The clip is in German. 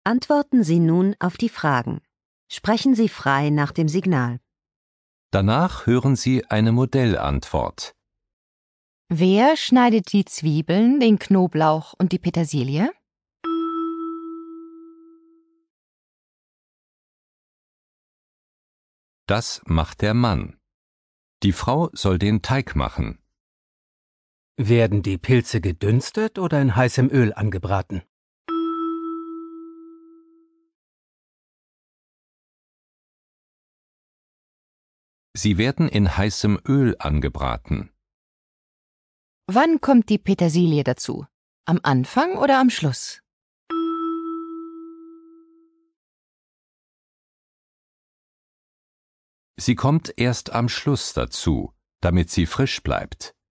Antworten Sie nun auf die Fragen. Sprechen Sie frei nach dem Signal. Danach hören Sie eine Modellantwort. Wer schneidet die Zwiebeln, den Knoblauch und die Petersilie? Das macht der Mann. Die Frau soll den Teig machen. Werden die Pilze gedünstet oder in heißem Öl angebraten? Sie werden in heißem Öl angebraten. Wann kommt die Petersilie dazu? Am Anfang oder am Schluss? Sie kommt erst am Schluss dazu, damit sie frisch bleibt.